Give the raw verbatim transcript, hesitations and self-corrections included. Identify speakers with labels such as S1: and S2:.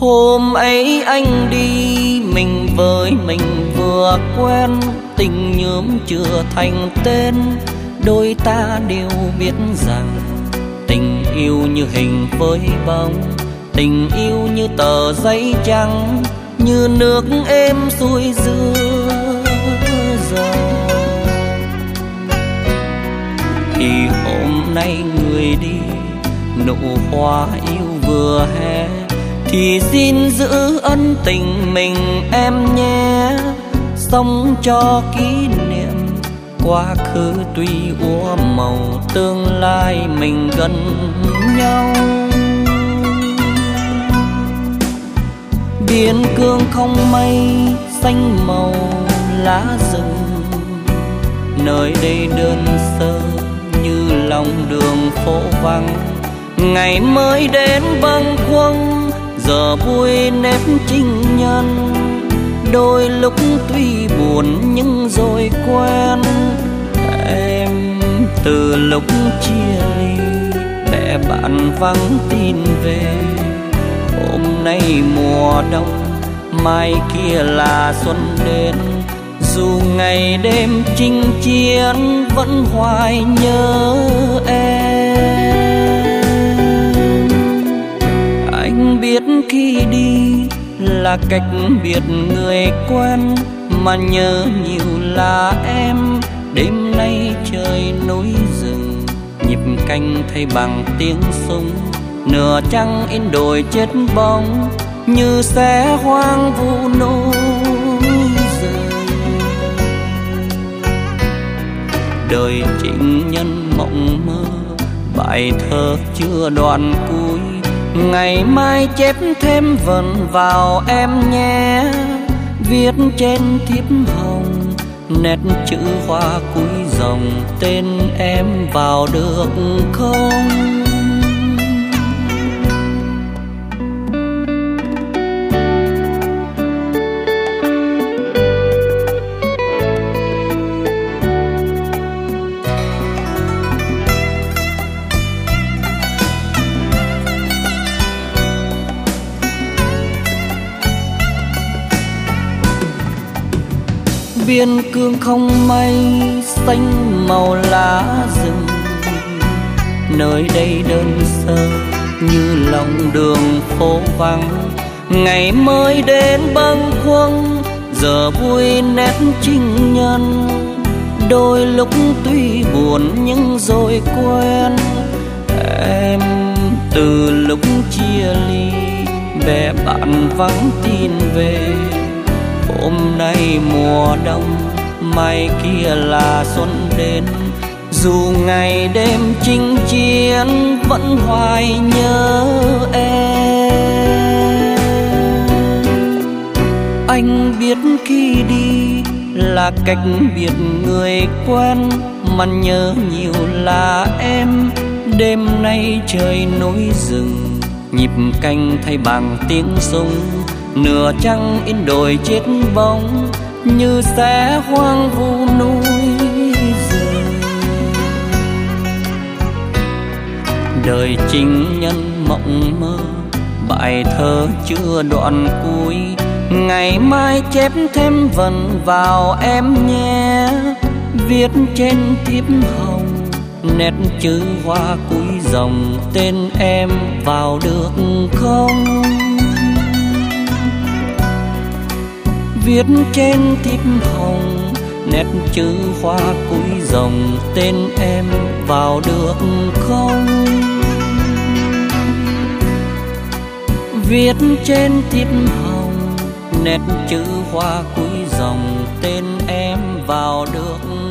S1: Hôm ấy anh đi mình với mình vừa quen, tình nhuốm chưa thành tên. Đôi ta đều biết rằng tình yêu như hình với bóng, tình yêu như tờ giấy trắng, như nước êm xuôi giữa dòng. Thì hôm nay người đi, nụ hoa yêu vừa hé, thì xin giữ ân tình mình em nhé. Sống cho kỷ niệm quá khứ tuy úa màu, tương lai mình gần nhau. Biên cương không mây, xanh màu lá rừng, nơi đây đơn sơ như lòng đường phố vắng. Ngày mới đến bâng khuâng, giờ vui nếp trinh nhân. Đôi lúc tuy buồn nhưng rồi quen. Em từ lúc chia ly, mẹ bạn vắng tin về. Hôm nay mùa đông, mai kia là xuân đến. Dù ngày đêm chinh chiến, vẫn hoài nhớ em. Anh biết khi đi là cách biệt người quen, mà nhớ nhiều là em. Đêm nay trời núi rừng, nhịp canh thay bằng tiếng súng. Nửa trăng in đồi chết bóng, như xe hoang vu núi rừng. Đời trinh nhân mộng mơ, bài thơ chưa đoạn cuối. Ngày mai chép thêm vần vào em nhé. Viết trên thiếp hồng, nét chữ hoa cuối dòng. Tên em vào được không? Biên cương không mây, xanh màu lá rừng, nơi đây đơn sơ như lòng đường phố vắng. Ngày mới đến bâng khuâng, giờ vui nét trinh nhân. Đôi lúc tuy buồn nhưng rồi quen. Em từ lúc chia ly, bè bạn vắng tin về. Hôm nay mùa đông, mai kia là xuân đến. Dù ngày đêm chinh chiến, vẫn hoài nhớ em. Anh biết khi đi là cách biệt người quen, mà nhớ nhiều là em. Đêm nay trời núi rừng, nhịp canh thay bằng tiếng súng. Nửa trăng in đồi chết bóng, như xe hoang vu núi rừng. Đời trinh nhân mộng mơ, bài thơ chưa đoạn cuối. Ngày mai chép thêm vần vào em nhé. Viết trên thiếp hồng, nét chữ hoa cuối dòng. Tên em vào được không? Viết trên thiếp hồng, nét chữ hoa cuối dòng. Tên em vào được không? Viết trên thiếp hồng, nét chữ hoa cuối dòng. Tên em vào được